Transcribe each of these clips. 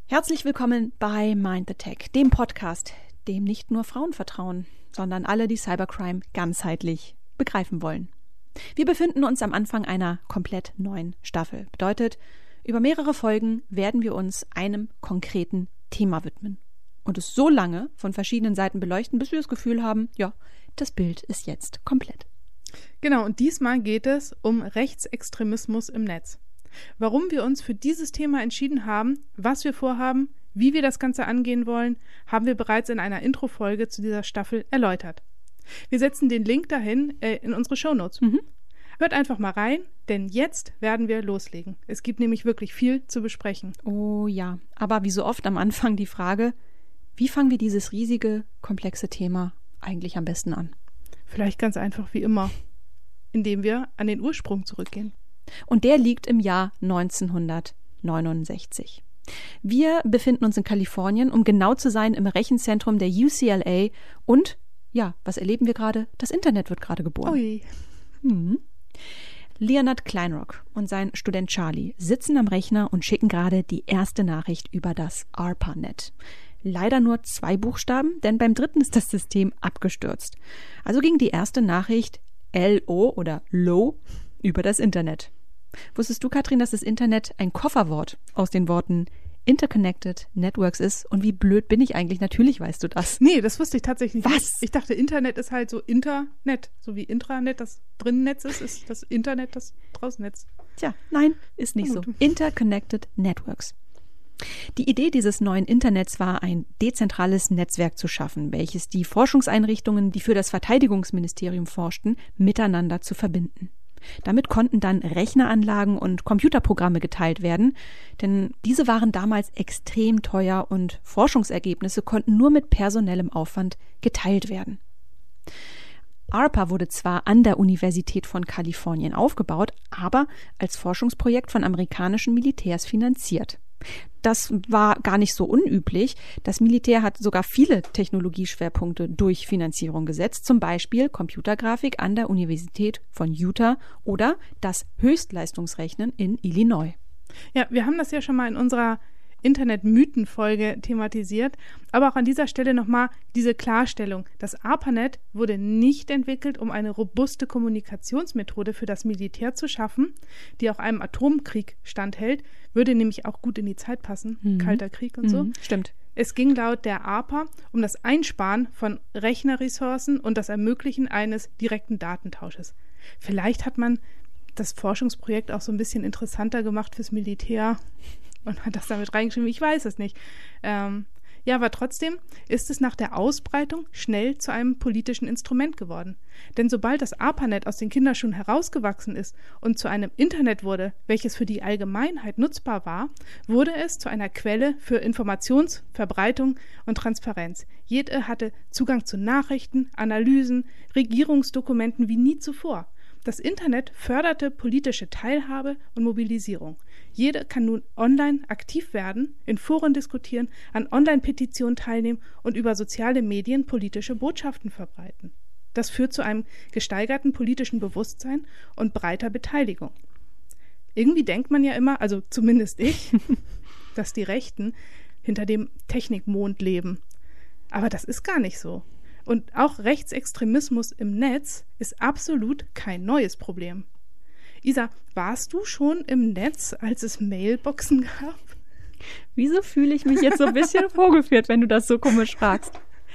Herzlich willkommen bei Mind the Tech, dem Podcast, dem nicht nur Frauen vertrauen, sondern alle, die Cybercrime ganzheitlich begreifen wollen. Wir befinden uns am Anfang einer komplett neuen Staffel. Bedeutet, über mehrere Folgen werden wir uns einem konkreten Thema widmen und es so lange von verschiedenen Seiten beleuchten, bis wir das Gefühl haben, ja, das Bild ist jetzt komplett. Genau, und diesmal geht es um Rechtsextremismus im Netz. Warum wir uns für dieses Thema entschieden haben, was wir vorhaben, wie wir das Ganze angehen wollen, haben wir bereits in einer Intro-Folge zu dieser Staffel erläutert. Wir setzen den Link dahin in unsere Shownotes. Hört einfach mal rein, denn jetzt werden wir loslegen. Es gibt nämlich wirklich viel zu besprechen. Oh ja, aber wie so oft am Anfang die Frage, wie fangen wir dieses riesige, komplexe Thema eigentlich am besten an? Vielleicht ganz einfach wie immer, indem wir an den Ursprung zurückgehen. Und der liegt im Jahr 1969. Wir befinden uns in Kalifornien, um genau zu sein, im Rechenzentrum der UCLA. Und, ja, was erleben wir gerade? Das Internet wird gerade geboren. Ui. Leonard Kleinrock und sein Student Charlie sitzen am Rechner und schicken gerade die erste Nachricht über das ARPANET. Leider nur 2 Buchstaben, denn beim dritten ist das System abgestürzt. Also ging die erste Nachricht LO oder LO über das Internet. Wusstest du, Katrin, dass das Internet ein Kofferwort aus den Worten Interconnected Networks ist? Und wie blöd bin ich eigentlich? Natürlich weißt du das. Nee, das wusste ich tatsächlich nicht. Was? Ich dachte, Internet ist halt so Internet. So wie Intranet das drinnen Netz ist das Internet das draußen Netz. Tja, nein, ist nicht so. Interconnected Networks. Die Idee dieses neuen Internets war, ein dezentrales Netzwerk zu schaffen, welches die Forschungseinrichtungen, die für das Verteidigungsministerium forschten, miteinander zu verbinden. Damit konnten dann Rechneranlagen und Computerprogramme geteilt werden, denn diese waren damals extrem teuer und Forschungsergebnisse konnten nur mit personellem Aufwand geteilt werden. ARPA wurde zwar an der Universität von Kalifornien aufgebaut, aber als Forschungsprojekt von amerikanischen Militärs finanziert. Das war gar nicht so unüblich. Das Militär hat sogar viele Technologieschwerpunkte durch Finanzierung gesetzt, zum Beispiel Computergrafik an der Universität von Utah oder das Höchstleistungsrechnen in Illinois. Ja, wir haben das ja schon mal in unserer Internet-Mythen-Folge thematisiert, aber auch an dieser Stelle nochmal diese Klarstellung. Das ARPANET wurde nicht entwickelt, um eine robuste Kommunikationsmethode für das Militär zu schaffen, die auch einem Atomkrieg standhält, würde nämlich auch gut in die Zeit passen, Kalter Krieg und so. Stimmt. Es ging laut der ARPA um das Einsparen von Rechnerressourcen und das Ermöglichen eines direkten Datentausches. Vielleicht hat man das Forschungsprojekt auch so ein bisschen interessanter gemacht fürs Militär und hat das damit reingeschrieben, ich weiß es nicht. Ja, aber trotzdem ist es nach der Ausbreitung schnell zu einem politischen Instrument geworden. Denn sobald das ARPANET aus den Kinderschuhen herausgewachsen ist und zu einem Internet wurde, welches für die Allgemeinheit nutzbar war, wurde es zu einer Quelle für Informationsverbreitung und Transparenz. Jeder hatte Zugang zu Nachrichten, Analysen, Regierungsdokumenten wie nie zuvor. Das Internet förderte politische Teilhabe und Mobilisierung. Jeder kann nun online aktiv werden, in Foren diskutieren, an Online-Petitionen teilnehmen und über soziale Medien politische Botschaften verbreiten. Das führt zu einem gesteigerten politischen Bewusstsein und breiter Beteiligung. Irgendwie denkt man ja immer, also zumindest ich, dass die Rechten hinter dem Technikmond leben. Aber das ist gar nicht so. Und auch Rechtsextremismus im Netz ist absolut kein neues Problem. Isa, warst du schon im Netz, als es Mailboxen gab? Wieso fühle ich mich jetzt so ein bisschen vorgeführt, wenn du das so komisch fragst?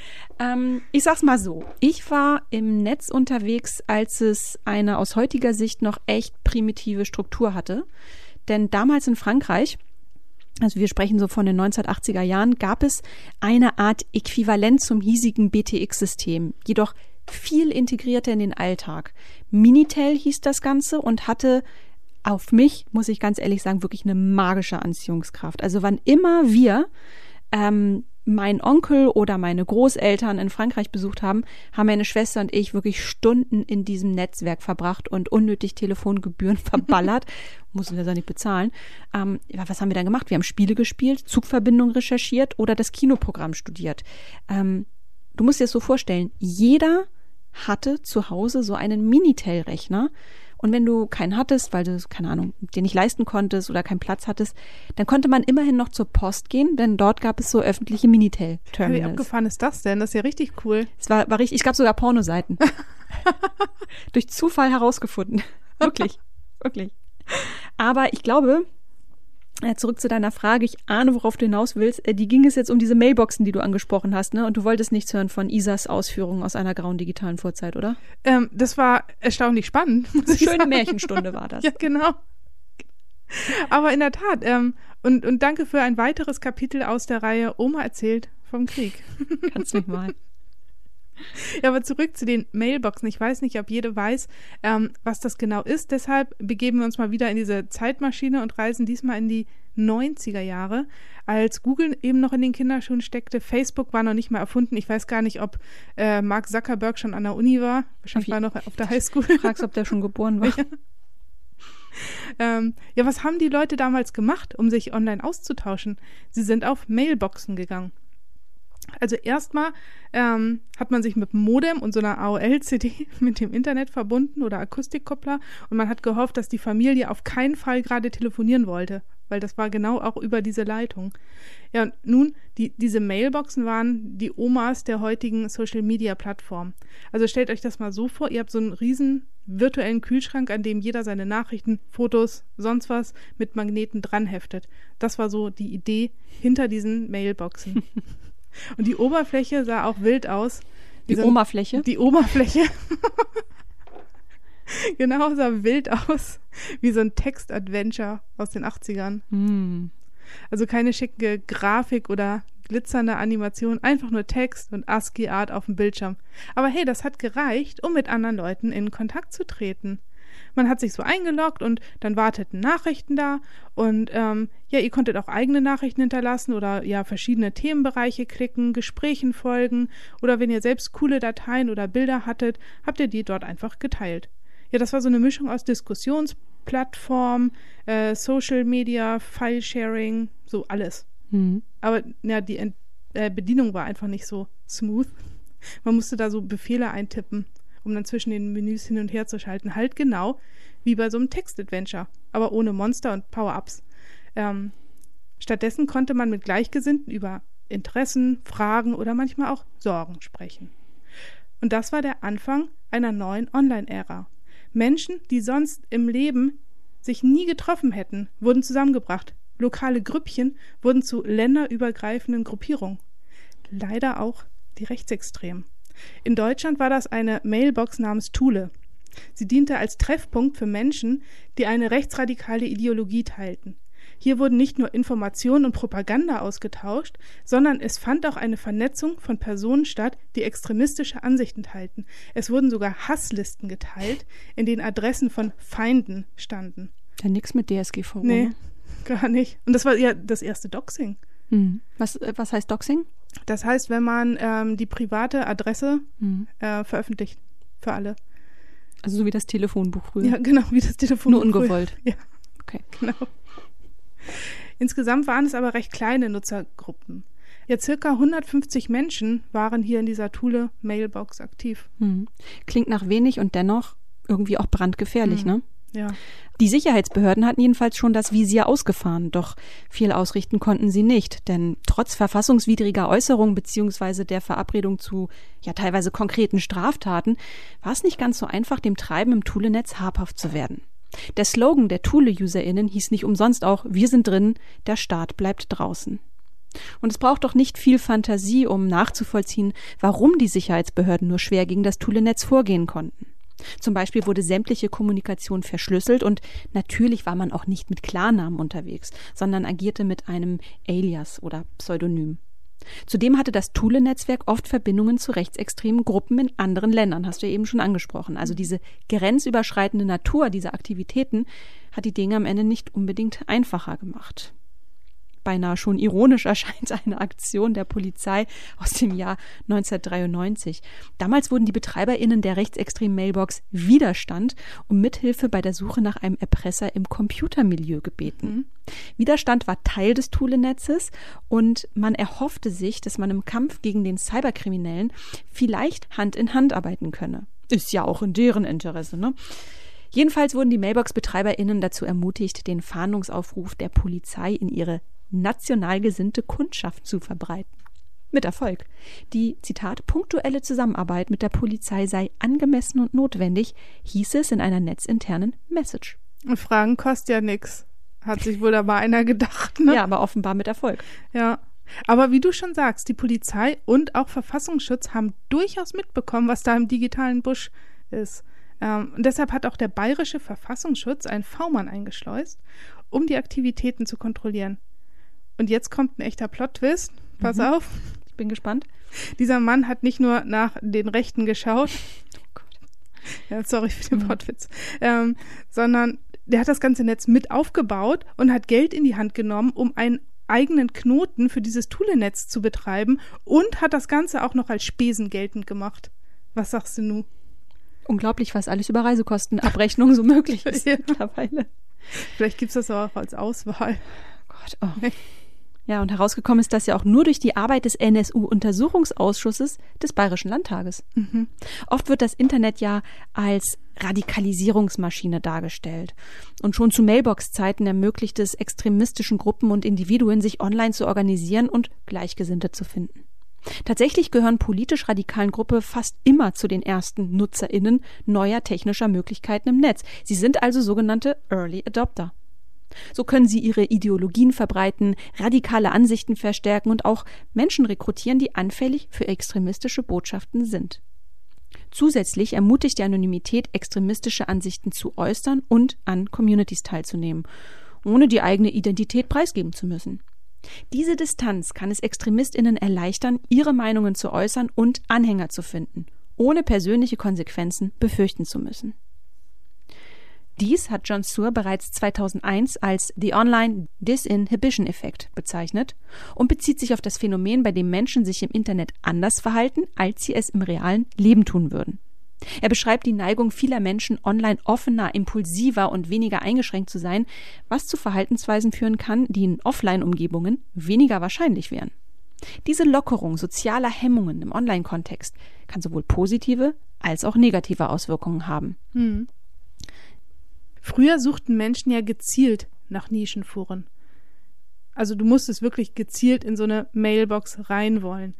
Ich sag's mal so, ich war im Netz unterwegs, als es eine aus heutiger Sicht noch echt primitive Struktur hatte. Denn damals in Frankreich, also wir sprechen so von den 1980er Jahren, gab es eine Art Äquivalent zum hiesigen BTX-System, jedoch viel integrierter in den Alltag. Minitel hieß das Ganze und hatte auf mich, muss ich ganz ehrlich sagen, wirklich eine magische Anziehungskraft. Also wann immer wir mein Onkel oder meine Großeltern in Frankreich besucht haben, haben meine Schwester und ich wirklich Stunden in diesem Netzwerk verbracht und unnötig Telefongebühren verballert. Mussten wir das nicht bezahlen. Was haben wir dann gemacht? Wir haben Spiele gespielt, Zugverbindungen recherchiert oder das Kinoprogramm studiert. Du musst dir das so vorstellen, jeder hatte zu Hause so einen Minitel-Rechner Und wenn du keinen hattest, weil du, keine Ahnung, den nicht leisten konntest oder keinen Platz hattest, dann konnte man immerhin noch zur Post gehen, denn dort gab es so öffentliche Minitel-Terminals. Wie abgefahren ist das denn? Das ist ja richtig cool. Es war richtig, es gab sogar Pornoseiten. Durch Zufall herausgefunden. Wirklich, wirklich. Aber ich glaube, zurück zu deiner Frage, ich ahne, worauf du hinaus willst. Die ging es jetzt um diese Mailboxen, die du angesprochen hast, ne? Und du wolltest nichts hören von Isas Ausführungen aus einer grauen digitalen Vorzeit, oder? Das war erstaunlich spannend. Schöne Märchenstunde war das. Ja, genau. Aber in der Tat, und danke für ein weiteres Kapitel aus der Reihe Oma erzählt vom Krieg. Kannst mich mal. Ja, aber zurück zu den Mailboxen. Ich weiß nicht, ob jeder weiß, was das genau ist. Deshalb begeben wir uns mal wieder in diese Zeitmaschine und reisen diesmal in die 90er Jahre, als Google eben noch in den Kinderschuhen steckte. Facebook war noch nicht mal erfunden. Ich weiß gar nicht, ob Mark Zuckerberg schon an der Uni war. Wahrscheinlich war er noch auf der Highschool. Du fragst, ob der schon geboren war. Ja, was haben die Leute damals gemacht, um sich online auszutauschen? Sie sind auf Mailboxen gegangen. Also erstmal hat man sich mit dem Modem und so einer AOL-CD mit dem Internet verbunden oder Akustikkoppler und man hat gehofft, dass die Familie auf keinen Fall gerade telefonieren wollte, weil das war genau auch über diese Leitung. Ja, und nun, diese Mailboxen waren die Omas der heutigen Social-Media-Plattform. Also stellt euch das mal so vor, ihr habt so einen riesen virtuellen Kühlschrank, an dem jeder seine Nachrichten, Fotos, sonst was mit Magneten dranheftet. Das war so die Idee hinter diesen Mailboxen. Und die Oberfläche sah auch wild aus. Die Oberfläche? Die Oberfläche. Genau, sah wild aus. Wie so ein Text-Adventure aus den 80ern. Also keine schicke Grafik oder glitzernde Animation, einfach nur Text und ASCII-Art auf dem Bildschirm. Aber hey, das hat gereicht, um mit anderen Leuten in Kontakt zu treten. Man hat sich so eingeloggt und dann warteten Nachrichten da und ja, ihr konntet auch eigene Nachrichten hinterlassen oder ja verschiedene Themenbereiche klicken, Gesprächen folgen oder wenn ihr selbst coole Dateien oder Bilder hattet, habt ihr die dort einfach geteilt. Ja, das war so eine Mischung aus Diskussionsplattform, Social Media, File-Sharing, so alles. Aber ja, die Bedienung war einfach nicht so smooth. Man musste da so Befehle eintippen, um dann zwischen den Menüs hin und her zu schalten. Halt genau wie bei so einem Text-Adventure, aber ohne Monster und Power-Ups. Stattdessen konnte man mit Gleichgesinnten über Interessen, Fragen oder manchmal auch Sorgen sprechen. Und das war der Anfang einer neuen Online-Ära. Menschen, die sonst im Leben sich nie getroffen hätten, wurden zusammengebracht. Lokale Grüppchen wurden zu länderübergreifenden Gruppierungen. Leider auch die Rechtsextremen. In Deutschland war das eine Mailbox namens Thule. Sie diente als Treffpunkt für Menschen, die eine rechtsradikale Ideologie teilten. Hier wurden nicht nur Informationen und Propaganda ausgetauscht, sondern es fand auch eine Vernetzung von Personen statt, die extremistische Ansichten teilten. Es wurden sogar Hasslisten geteilt, in denen Adressen von Feinden standen. Ja, nix mit DSGVO. Nee, ne? gar nicht. Und das war ja das erste Doxing. Was heißt Doxing? Das heißt, wenn man die private Adresse veröffentlicht für alle. Also so wie das Telefonbuch früher. Ja, genau, wie das Telefonbuch. Nur ungewollt. Früher. Ja, okay. Genau. Insgesamt waren es aber recht kleine Nutzergruppen. Ja, circa 150 Menschen waren hier in dieser Thule-Mailbox aktiv. Klingt nach wenig und dennoch irgendwie auch brandgefährlich, ne? Ja. Die Sicherheitsbehörden hatten jedenfalls schon das Visier ausgefahren, doch viel ausrichten konnten sie nicht, denn trotz verfassungswidriger Äußerungen bzw. der Verabredung zu ja teilweise konkreten Straftaten war es nicht ganz so einfach, dem Treiben im Thule-Netz habhaft zu werden. Der Slogan der Thule-UserInnen hieß nicht umsonst auch: Wir sind drin, der Staat bleibt draußen. Und es braucht doch nicht viel Fantasie, um nachzuvollziehen, warum die Sicherheitsbehörden nur schwer gegen das Thule-Netz vorgehen konnten. Zum Beispiel wurde sämtliche Kommunikation verschlüsselt und natürlich war man auch nicht mit Klarnamen unterwegs, sondern agierte mit einem Alias oder Pseudonym. Zudem hatte das Thule-Netzwerk oft Verbindungen zu rechtsextremen Gruppen in anderen Ländern, hast du ja eben schon angesprochen. Also diese grenzüberschreitende Natur dieser Aktivitäten hat die Dinge am Ende nicht unbedingt einfacher gemacht. Beinahe schon ironisch erscheint eine Aktion der Polizei aus dem Jahr 1993. Damals wurden die BetreiberInnen der rechtsextremen Mailbox Widerstand um Mithilfe bei der Suche nach einem Erpresser im Computermilieu gebeten. Widerstand war Teil des Thule-Netzes und man erhoffte sich, dass man im Kampf gegen den Cyberkriminellen vielleicht Hand in Hand arbeiten könne. Ist ja auch in deren Interesse, ne? Jedenfalls wurden die Mailbox-BetreiberInnen dazu ermutigt, den Fahndungsaufruf der Polizei in ihre national gesinnte Kundschaft zu verbreiten. Mit Erfolg. Die, Zitat, punktuelle Zusammenarbeit mit der Polizei sei angemessen und notwendig, hieß es in einer netzinternen Message. Und Fragen kostet ja nichts, hat sich wohl aber einer gedacht. Ne? Ja, aber offenbar mit Erfolg. Ja, aber wie du schon sagst, die Polizei und auch Verfassungsschutz haben durchaus mitbekommen, was da im digitalen Busch ist. Und deshalb hat auch der bayerische Verfassungsschutz einen V-Mann eingeschleust, um die Aktivitäten zu kontrollieren. Und jetzt kommt ein echter Plot-Twist. Pass auf. Ich bin gespannt. Dieser Mann hat nicht nur nach den Rechten geschaut, ja, sorry für den Wortwitz, sondern der hat das ganze Netz mit aufgebaut und hat Geld in die Hand genommen, um einen eigenen Knoten für dieses Thule-Netz zu betreiben und hat das Ganze auch noch als Spesen geltend gemacht. Was sagst du nun? Unglaublich, was alles über Reisekostenabrechnung so möglich ist mittlerweile. Vielleicht gibt es das auch als Auswahl. Gott, oh. Ja, und herausgekommen ist das ja auch nur durch die Arbeit des NSU-Untersuchungsausschusses des Bayerischen Landtages. Mhm. Oft wird das Internet ja als Radikalisierungsmaschine dargestellt. Und schon zu Mailbox-Zeiten ermöglicht es extremistischen Gruppen und Individuen, sich online zu organisieren und Gleichgesinnte zu finden. Tatsächlich gehören politisch radikalen Gruppen fast immer zu den ersten NutzerInnen neuer technischer Möglichkeiten im Netz. Sie sind also sogenannte Early Adopter. So können sie ihre Ideologien verbreiten, radikale Ansichten verstärken und auch Menschen rekrutieren, die anfällig für extremistische Botschaften sind. Zusätzlich ermutigt die Anonymität, extremistische Ansichten zu äußern und an Communities teilzunehmen, ohne die eigene Identität preisgeben zu müssen. Diese Distanz kann es ExtremistInnen erleichtern, ihre Meinungen zu äußern und Anhänger zu finden, ohne persönliche Konsequenzen befürchten zu müssen. Dies hat John Suhr bereits 2001 als The Online Disinhibition Effect bezeichnet und bezieht sich auf das Phänomen, bei dem Menschen sich im Internet anders verhalten, als sie es im realen Leben tun würden. Er beschreibt die Neigung vieler Menschen, online offener, impulsiver und weniger eingeschränkt zu sein, was zu Verhaltensweisen führen kann, die in Offline-Umgebungen weniger wahrscheinlich wären. Diese Lockerung sozialer Hemmungen im Online-Kontext kann sowohl positive als auch negative Auswirkungen haben. Früher suchten Menschen ja gezielt nach Nischenforen. Also du musstest wirklich gezielt in so eine Mailbox rein wollen,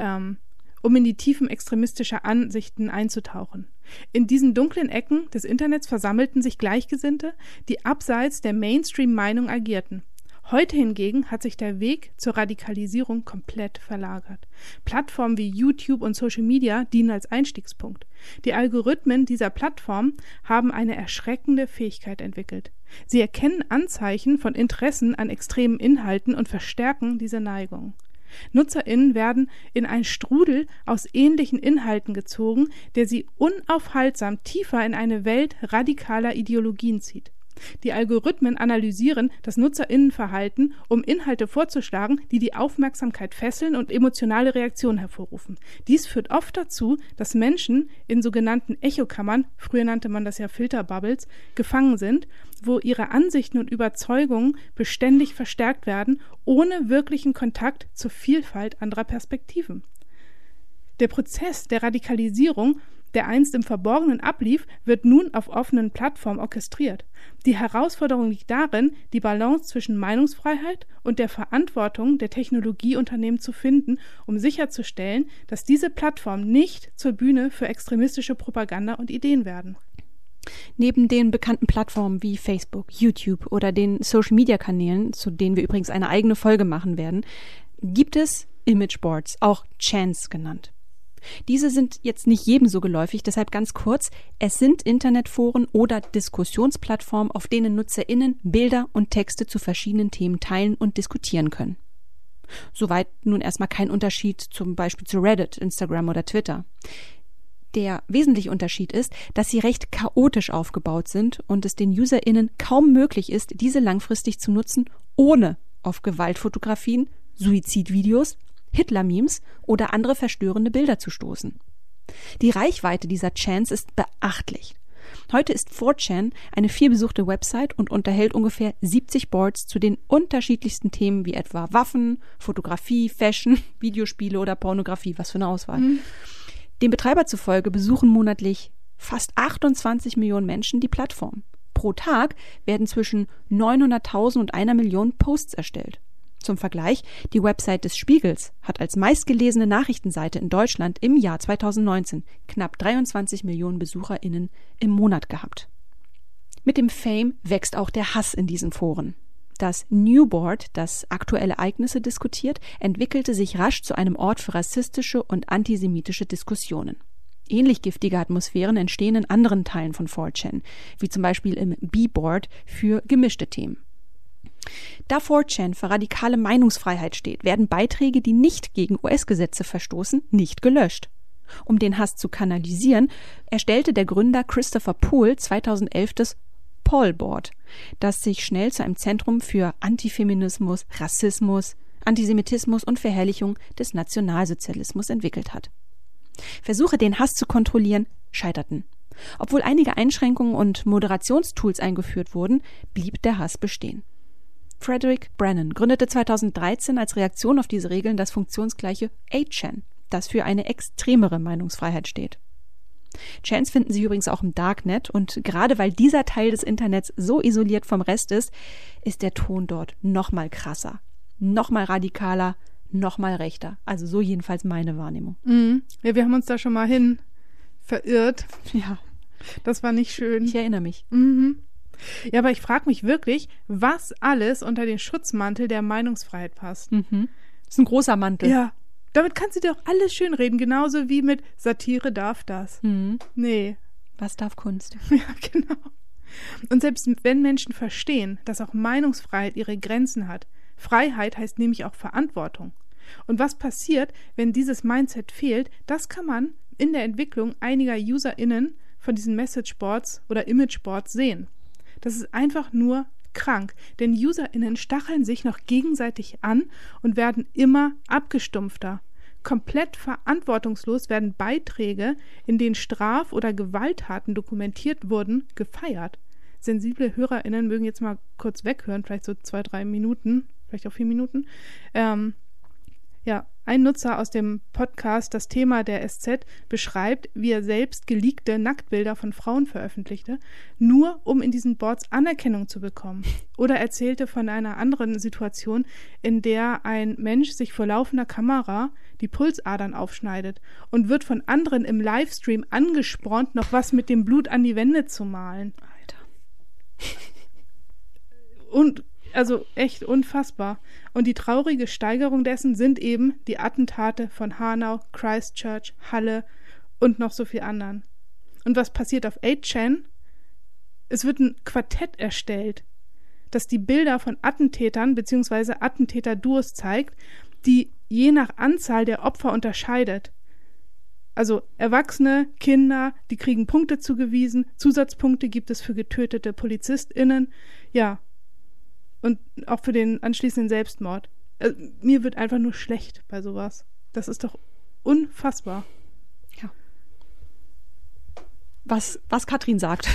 um in die Tiefen extremistischer Ansichten einzutauchen. In diesen dunklen Ecken des Internets versammelten sich Gleichgesinnte, die abseits der Mainstream-Meinung agierten. Heute hingegen hat sich der Weg zur Radikalisierung komplett verlagert. Plattformen wie YouTube und Social Media dienen als Einstiegspunkt. Die Algorithmen dieser Plattformen haben eine erschreckende Fähigkeit entwickelt. Sie erkennen Anzeichen von Interessen an extremen Inhalten und verstärken diese Neigung. NutzerInnen werden in einen Strudel aus ähnlichen Inhalten gezogen, der sie unaufhaltsam tiefer in eine Welt radikaler Ideologien zieht. Die Algorithmen analysieren das NutzerInnenverhalten, um Inhalte vorzuschlagen, die die Aufmerksamkeit fesseln und emotionale Reaktionen hervorrufen. Dies führt oft dazu, dass Menschen in sogenannten Echokammern, früher nannte man das ja Filterbubbles, gefangen sind, wo ihre Ansichten und Überzeugungen beständig verstärkt werden, ohne wirklichen Kontakt zur Vielfalt anderer Perspektiven. Der Prozess der Radikalisierung, der einst im Verborgenen ablief, wird nun auf offenen Plattformen orchestriert. Die Herausforderung liegt darin, die Balance zwischen Meinungsfreiheit und der Verantwortung der Technologieunternehmen zu finden, um sicherzustellen, dass diese Plattformen nicht zur Bühne für extremistische Propaganda und Ideen werden. Neben den bekannten Plattformen wie Facebook, YouTube oder den Social-Media-Kanälen, zu denen wir übrigens eine eigene Folge machen werden, gibt es Imageboards, auch Chants genannt. Diese sind jetzt nicht jedem so geläufig, deshalb ganz kurz, es sind Internetforen oder Diskussionsplattformen, auf denen NutzerInnen Bilder und Texte zu verschiedenen Themen teilen und diskutieren können. Soweit nun erstmal kein Unterschied zum Beispiel zu Reddit, Instagram oder Twitter. Der wesentliche Unterschied ist, dass sie recht chaotisch aufgebaut sind und es den UserInnen kaum möglich ist, diese langfristig zu nutzen, ohne auf Gewaltfotografien, Suizidvideos, Hitler-Memes oder andere verstörende Bilder zu stoßen. Die Reichweite dieser Chants ist beachtlich. Heute ist 4chan eine vielbesuchte Website und unterhält ungefähr 70 Boards zu den unterschiedlichsten Themen wie etwa Waffen, Fotografie, Fashion, Videospiele oder Pornografie. Was für eine Auswahl. Den Betreiber zufolge besuchen monatlich fast 28 Millionen Menschen die Plattform. Pro Tag werden zwischen 900.000 und 1 Million Posts erstellt. Zum Vergleich, die Website des Spiegels hat als meistgelesene Nachrichtenseite in Deutschland im Jahr 2019 knapp 23 Millionen BesucherInnen im Monat gehabt. Mit dem Fame wächst auch der Hass in diesen Foren. Das New Board, das aktuelle Ereignisse diskutiert, entwickelte sich rasch zu einem Ort für rassistische und antisemitische Diskussionen. Ähnlich giftige Atmosphären entstehen in anderen Teilen von 4chan, wie zum Beispiel im B-Board für gemischte Themen. Da 4chan für radikale Meinungsfreiheit steht, werden Beiträge, die nicht gegen US-Gesetze verstoßen, nicht gelöscht. Um den Hass zu kanalisieren, erstellte der Gründer Christopher Poole 2011 das Paul-Board, das sich schnell zu einem Zentrum für Antifeminismus, Rassismus, Antisemitismus und Verherrlichung des Nationalsozialismus entwickelt hat. Versuche, den Hass zu kontrollieren, scheiterten. Obwohl einige Einschränkungen und Moderationstools eingeführt wurden, blieb der Hass bestehen. Frederick Brennan gründete 2013 als Reaktion auf diese Regeln das funktionsgleiche 8chan, das für eine extremere Meinungsfreiheit steht. Chans finden sich übrigens auch im Darknet und gerade weil dieser Teil des Internets so isoliert vom Rest ist der Ton dort noch mal krasser, noch mal radikaler, noch mal rechter. Also so jedenfalls meine Wahrnehmung. Ja, wir haben uns da schon mal hin verirrt. Ja. Das war nicht schön. Ich erinnere mich. Ja, aber ich frage mich wirklich, was alles unter den Schutzmantel der Meinungsfreiheit passt. Das ist ein großer Mantel. Ja, damit kannst du dir auch alles schönreden, genauso wie mit Satire darf das. Nee. Was darf Kunst? Ja, genau. Und selbst wenn Menschen verstehen, dass auch Meinungsfreiheit ihre Grenzen hat, Freiheit heißt nämlich auch Verantwortung. Und was passiert, wenn dieses Mindset fehlt, das kann man in der Entwicklung einiger UserInnen von diesen Messageboards oder Imageboards sehen. Das ist einfach nur krank, denn UserInnen stacheln sich noch gegenseitig an und werden immer abgestumpfter. Komplett verantwortungslos werden Beiträge, in denen Straf- oder Gewalttaten dokumentiert wurden, gefeiert. Sensible HörerInnen mögen jetzt mal kurz weghören, vielleicht so 2-3 Minuten, vielleicht auch 4 Minuten. Ein Nutzer aus dem Podcast Das Thema der SZ beschreibt, wie er selbst geleakte Nacktbilder von Frauen veröffentlichte, nur um in diesen Boards Anerkennung zu bekommen. Oder erzählte von einer anderen Situation, in der ein Mensch sich vor laufender Kamera die Pulsadern aufschneidet und wird von anderen im Livestream angespornt, noch was mit dem Blut an die Wände zu malen. Alter. Und also echt unfassbar. Und die traurige Steigerung dessen sind eben die Attentate von Hanau, Christchurch, Halle und noch so viel anderen. Und was passiert auf 8chan? Es wird ein Quartett erstellt, das die Bilder von Attentätern bzw. Attentäter-Duos zeigt, die je nach Anzahl der Opfer unterscheidet. Also Erwachsene, Kinder, die kriegen Punkte zugewiesen, Zusatzpunkte gibt es für getötete PolizistInnen, ja. Und auch für den anschließenden Selbstmord. Mir wird einfach nur schlecht bei sowas. Das ist doch unfassbar. Ja. Was Katrin sagt.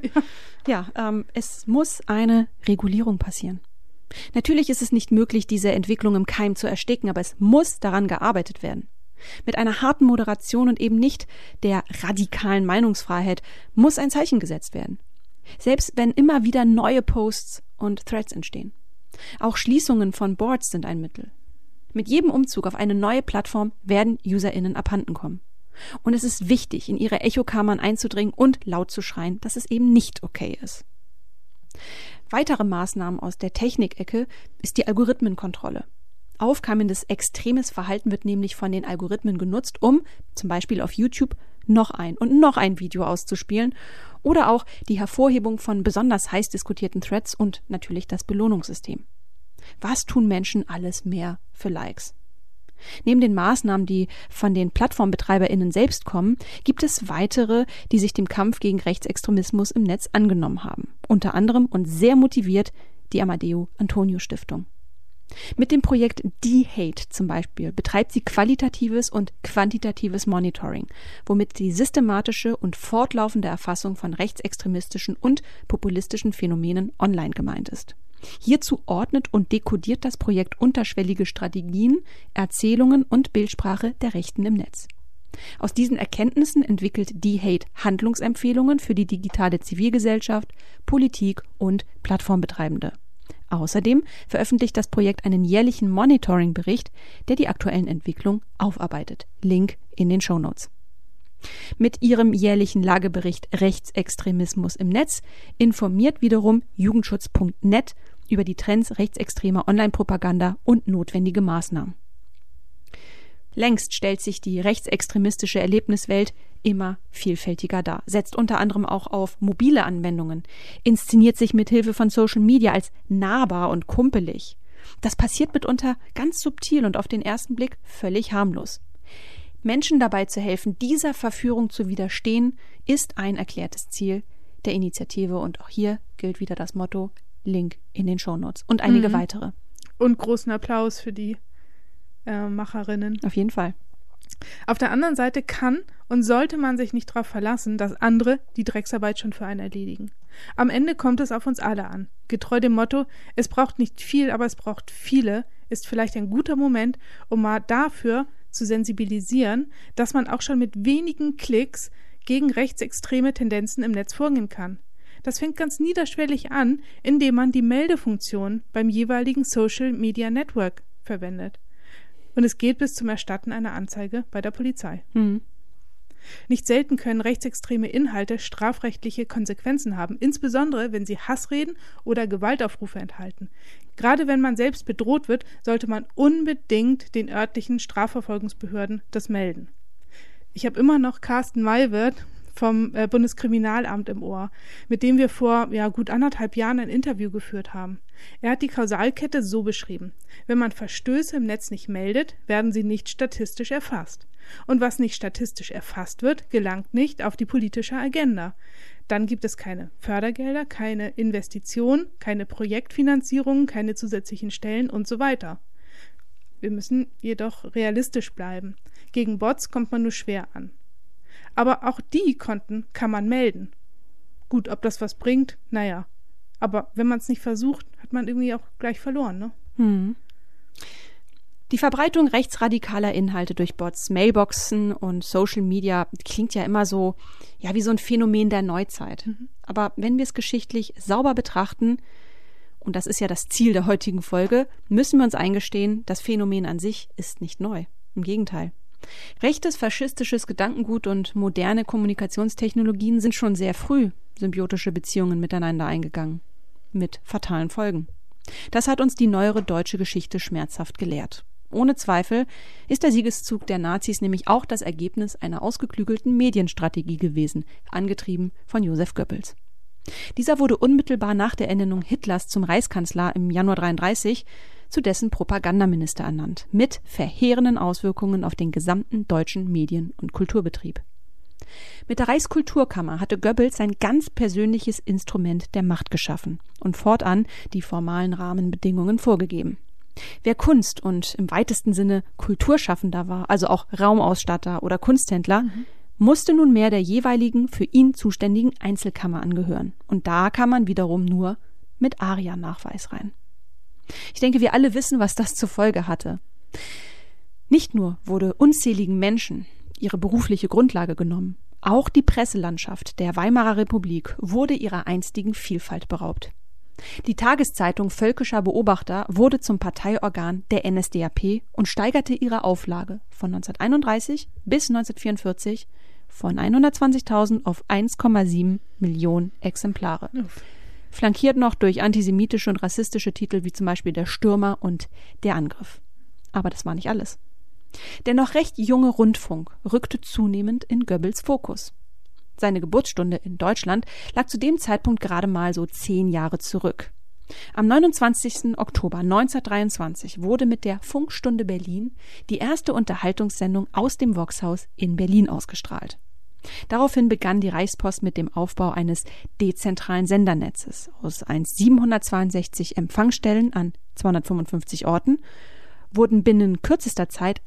Es muss eine Regulierung passieren. Natürlich ist es nicht möglich, diese Entwicklung im Keim zu ersticken, aber es muss daran gearbeitet werden. Mit einer harten Moderation und eben nicht der radikalen Meinungsfreiheit muss ein Zeichen gesetzt werden. Selbst wenn immer wieder neue Posts und Threads entstehen. Auch Schließungen von Boards sind ein Mittel. Mit jedem Umzug auf eine neue Plattform werden UserInnen abhanden kommen. Und es ist wichtig, in ihre Echokammern einzudringen und laut zu schreien, dass es eben nicht okay ist. Weitere Maßnahmen aus der Technikecke ist die Algorithmenkontrolle. Aufkommendes extremes Verhalten wird nämlich von den Algorithmen genutzt, um zum Beispiel auf YouTube noch ein Video auszuspielen oder auch die Hervorhebung von besonders heiß diskutierten Threads und natürlich das Belohnungssystem. Was tun Menschen alles mehr für Likes? Neben den Maßnahmen, die von den PlattformbetreiberInnen selbst kommen, gibt es weitere, die sich dem Kampf gegen Rechtsextremismus im Netz angenommen haben. Unter anderem und sehr motiviert die Amadeo Antonio Stiftung. Mit dem Projekt D-Hate zum Beispiel betreibt sie qualitatives und quantitatives Monitoring, womit die systematische und fortlaufende Erfassung von rechtsextremistischen und populistischen Phänomenen online gemeint ist. Hierzu ordnet und dekodiert das Projekt unterschwellige Strategien, Erzählungen und Bildsprache der Rechten im Netz. Aus diesen Erkenntnissen entwickelt D-Hate Handlungsempfehlungen für die digitale Zivilgesellschaft, Politik und Plattformbetreibende. Außerdem veröffentlicht das Projekt einen jährlichen Monitoring-Bericht, der die aktuellen Entwicklungen aufarbeitet. Link in den Shownotes. Mit ihrem jährlichen Lagebericht Rechtsextremismus im Netz informiert wiederum Jugendschutz.net über die Trends rechtsextremer Online-Propaganda und notwendige Maßnahmen. Längst stellt sich die rechtsextremistische Erlebniswelt immer vielfältiger dar, setzt unter anderem auch auf mobile Anwendungen, inszeniert sich mit Hilfe von Social Media als nahbar und kumpelig. Das passiert mitunter ganz subtil und auf den ersten Blick völlig harmlos. Menschen dabei zu helfen, dieser Verführung zu widerstehen, ist ein erklärtes Ziel der Initiative. Und auch hier gilt wieder das Motto, Link in den Shownotes und einige weitere. Und großen Applaus für die Macherinnen. Auf jeden Fall. Auf der anderen Seite kann und sollte man sich nicht darauf verlassen, dass andere die Drecksarbeit schon für einen erledigen. Am Ende kommt es auf uns alle an. Getreu dem Motto, es braucht nicht viel, aber es braucht viele, ist vielleicht ein guter Moment, um mal dafür zu sensibilisieren, dass man auch schon mit wenigen Klicks gegen rechtsextreme Tendenzen im Netz vorgehen kann. Das fängt ganz niederschwellig an, indem man die Meldefunktion beim jeweiligen Social Media Network verwendet. Und es geht bis zum Erstatten einer Anzeige bei der Polizei. Nicht selten können rechtsextreme Inhalte strafrechtliche Konsequenzen haben, insbesondere wenn sie Hassreden oder Gewaltaufrufe enthalten. Gerade wenn man selbst bedroht wird, sollte man unbedingt den örtlichen Strafverfolgungsbehörden das melden. Ich habe immer noch Carsten Maywirth vom Bundeskriminalamt im Ohr, mit dem wir vor gut 1,5 Jahren ein Interview geführt haben. Er hat die Kausalkette so beschrieben: Wenn man Verstöße im Netz nicht meldet, werden sie nicht statistisch erfasst. Und was nicht statistisch erfasst wird, gelangt nicht auf die politische Agenda. Dann gibt es keine Fördergelder, keine Investitionen, keine Projektfinanzierungen, keine zusätzlichen Stellen und so weiter. Wir müssen jedoch realistisch bleiben. Gegen Bots kommt man nur schwer an. Aber auch die Konten kann man melden. Gut, ob das was bringt, naja. Aber wenn man es nicht versucht, hat man irgendwie auch gleich verloren, ne? Die Verbreitung rechtsradikaler Inhalte durch Bots, Mailboxen und Social Media klingt ja immer so, wie so ein Phänomen der Neuzeit. Aber wenn wir es geschichtlich sauber betrachten, und das ist ja das Ziel der heutigen Folge, müssen wir uns eingestehen, das Phänomen an sich ist nicht neu. Im Gegenteil. Rechtes, faschistisches Gedankengut und moderne Kommunikationstechnologien sind schon sehr früh symbiotische Beziehungen miteinander eingegangen. Mit fatalen Folgen. Das hat uns die neuere deutsche Geschichte schmerzhaft gelehrt. Ohne Zweifel ist der Siegeszug der Nazis nämlich auch das Ergebnis einer ausgeklügelten Medienstrategie gewesen, angetrieben von Josef Goebbels. Dieser wurde unmittelbar nach der Ernennung Hitlers zum Reichskanzler im Januar 1933 zu dessen Propagandaminister ernannt, mit verheerenden Auswirkungen auf den gesamten deutschen Medien- und Kulturbetrieb. Mit der Reichskulturkammer hatte Goebbels sein ganz persönliches Instrument der Macht geschaffen und fortan die formalen Rahmenbedingungen vorgegeben. Wer Kunst und im weitesten Sinne Kulturschaffender war, also auch Raumausstatter oder Kunsthändler, musste nunmehr der jeweiligen für ihn zuständigen Einzelkammer angehören. Und da kam man wiederum nur mit ARIA-Nachweis rein. Ich denke, wir alle wissen, was das zur Folge hatte. Nicht nur wurde unzähligen Menschen ihre berufliche Grundlage genommen, auch die Presselandschaft der Weimarer Republik wurde ihrer einstigen Vielfalt beraubt. Die Tageszeitung Völkischer Beobachter wurde zum Parteiorgan der NSDAP und steigerte ihre Auflage von 1931 bis 1944 von 120.000 auf 1,7 Millionen Exemplare. Flankiert noch durch antisemitische und rassistische Titel wie zum Beispiel Der Stürmer und Der Angriff. Aber das war nicht alles. Der noch recht junge Rundfunk rückte zunehmend in Goebbels Fokus. Seine Geburtsstunde in Deutschland lag zu dem Zeitpunkt gerade mal so 10 Jahre zurück. Am 29. Oktober 1923 wurde mit der Funkstunde Berlin die erste Unterhaltungssendung aus dem Voxhaus in Berlin ausgestrahlt. Daraufhin begann die Reichspost mit dem Aufbau eines dezentralen Sendernetzes aus 762 Empfangsstellen an 255 Orten wurden binnen kürzester Zeit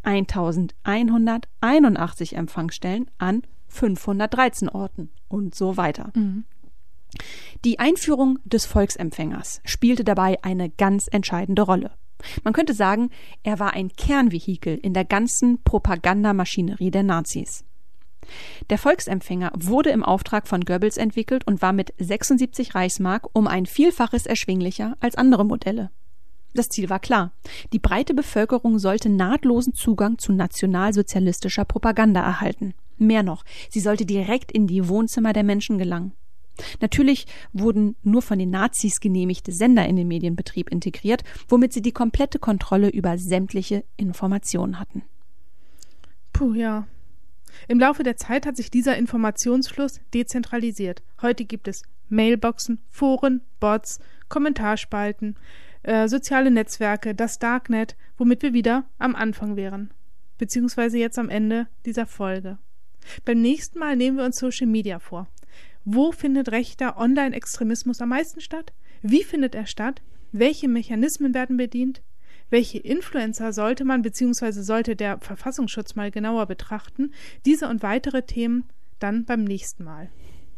1181 Empfangsstellen an 513 Orten und so weiter. Die Einführung des Volksempfängers spielte dabei eine ganz entscheidende Rolle. Man könnte sagen, er war ein Kernvehikel in der ganzen Propagandamaschinerie der Nazis. Der Volksempfänger wurde im Auftrag von Goebbels entwickelt und war mit 76 Reichsmark um ein Vielfaches erschwinglicher als andere Modelle. Das Ziel war klar. Die breite Bevölkerung sollte nahtlosen Zugang zu nationalsozialistischer Propaganda erhalten. Mehr noch, sie sollte direkt in die Wohnzimmer der Menschen gelangen. Natürlich wurden nur von den Nazis genehmigte Sender in den Medienbetrieb integriert, womit sie die komplette Kontrolle über sämtliche Informationen hatten. Puh, ja. Im Laufe der Zeit hat sich dieser Informationsfluss dezentralisiert. Heute gibt es Mailboxen, Foren, Bots, Kommentarspalten, soziale Netzwerke, das Darknet, womit wir wieder am Anfang wären. Beziehungsweise jetzt am Ende dieser Folge. Beim nächsten Mal nehmen wir uns Social Media vor. Wo findet rechter Online-Extremismus am meisten statt? Wie findet er statt? Welche Mechanismen werden bedient? Welche Influencer sollte man bzw. sollte der Verfassungsschutz mal genauer betrachten? Diese und weitere Themen dann beim nächsten Mal.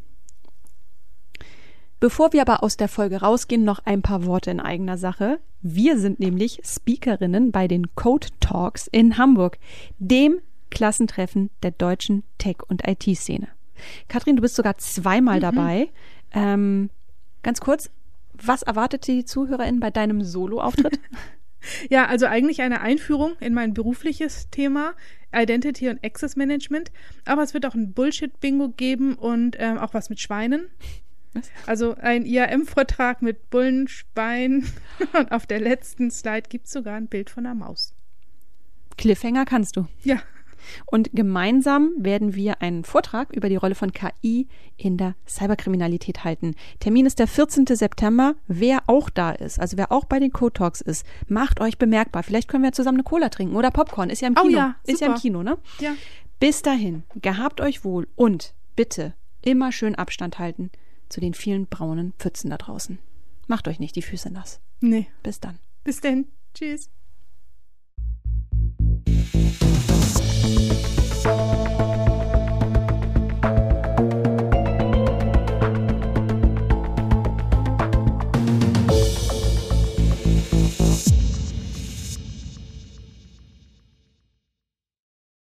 Bevor wir aber aus der Folge rausgehen, noch ein paar Worte in eigener Sache. Wir sind nämlich Speakerinnen bei den Code Talks in Hamburg, dem Klassentreffen der deutschen Tech- und IT-Szene. Katrin, du bist sogar zweimal dabei. Ganz kurz, was erwartet die ZuhörerInnen bei deinem Solo-Auftritt? Ja, also eigentlich eine Einführung in mein berufliches Thema, Identity und Access Management. Aber es wird auch ein Bullshit-Bingo geben und auch was mit Schweinen. Was? Also ein IAM-Vortrag mit Bullen, Schweinen und auf der letzten Slide gibt es sogar ein Bild von einer Maus. Cliffhanger kannst du. Ja. Und gemeinsam werden wir einen Vortrag über die Rolle von KI in der Cyberkriminalität halten. Termin ist der 14. September. Wer auch da ist, also wer auch bei den Code Talks ist, macht euch bemerkbar. Vielleicht können wir zusammen eine Cola trinken oder Popcorn. Ist ja im Kino. Oh ja, ist ja im Kino, ne? Ja. Bis dahin, gehabt euch wohl und bitte immer schön Abstand halten zu den vielen braunen Pfützen da draußen. Macht euch nicht die Füße nass. Nee. Bis dann. Bis dann. Tschüss.